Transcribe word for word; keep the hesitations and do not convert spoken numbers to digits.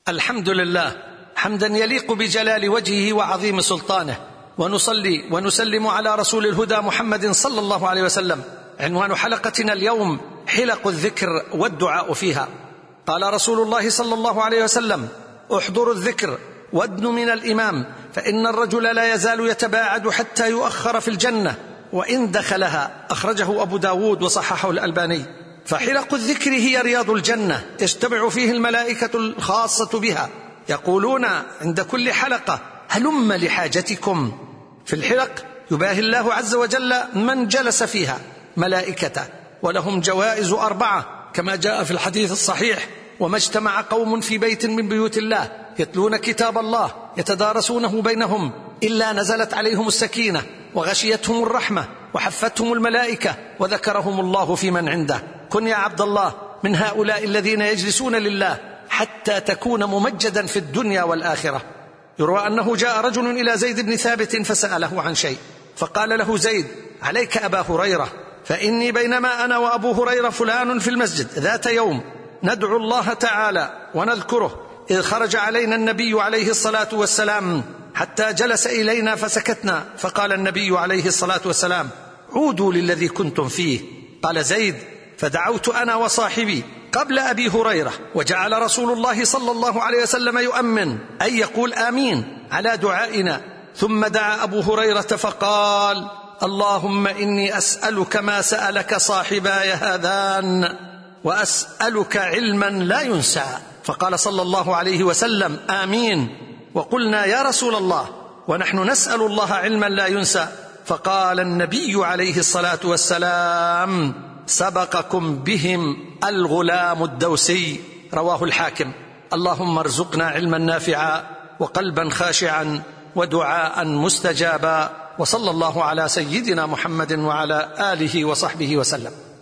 الحمد لله حمدا يليق بجلال وجهه وعظيم سلطانه، ونصلي ونسلم على رسول الهدى محمد صلى الله عليه وسلم. عنوان حلقتنا اليوم: حلق الذكر والدعاء فيها. قال رسول الله صلى الله عليه وسلم: احضروا الذكر وادنوا من الإمام، فإن الرجل لا يزال يتباعد حتى يؤخر في الجنة وإن دخلها. أخرجه أبو داود وصححه الألباني. فحلق الذكر هي رياض الجنة، يجتمع فيه الملائكة الخاصة بها، يقولون عند كل حلقة: هلم لحاجتكم. في الحلق يباهي الله عز وجل من جلس فيها ملائكته، ولهم جوائز أربعة كما جاء في الحديث الصحيح: وما اجتمع قوم في بيت من بيوت الله يتلون كتاب الله يتدارسونه بينهم إلا نزلت عليهم السكينة وغشيتهم الرحمة وحفتهم الملائكة وذكرهم الله في من عنده. كن يا عبد الله من هؤلاء الذين يجلسون لله حتى تكون ممجدا في الدنيا والآخرة. يروى أنه جاء رجل إلى زيد بن ثابت فسأله عن شيء، فقال له زيد: عليك أبا هريرة، فإني بينما أنا وأبو هريرة فلان في المسجد ذات يوم ندعو الله تعالى ونذكره، إذ خرج علينا النبي عليه الصلاة والسلام حتى جلس إلينا فسكتنا، فقال النبي عليه الصلاة والسلام: عودوا للذي كنتم فيه. قال زيد: فدعوت أنا وصاحبي قبل أبي هريرة، وجعل رسول الله صلى الله عليه وسلم يؤمن أي يقول آمين على دعائنا، ثم دعا أبو هريرة فقال: اللهم إني أسألك ما سألك صاحباي هذان، وأسألك علما لا ينسى. فقال صلى الله عليه وسلم: آمين. وقلنا: يا رسول الله، ونحن نسأل الله علما لا ينسى. فقال النبي عليه الصلاة والسلام: سبقكم بهم الغلام الدوسي. رواه الحاكم. اللهم ارزقنا علما نافعا وقلبا خاشعا ودعاء مستجابا، وصلى الله على سيدنا محمد وعلى آله وصحبه وسلم.